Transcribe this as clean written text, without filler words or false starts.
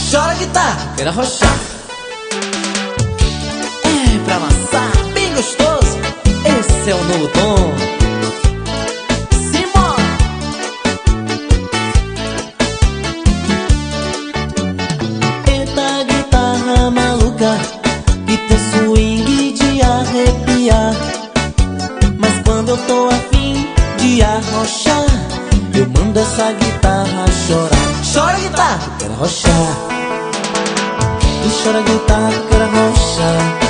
Chora guitarra, quero arrochar. É pra amassar, bem gostoso. Esse é o novo tom. Simbora! Eita guitarra maluca, que tem swing de arrepiar. Mas quando eu tô afim de arrochar, eu mando essa guitarra chorar. Chora guitarra, quero arrochar. E chora guitarra, quero arrochar.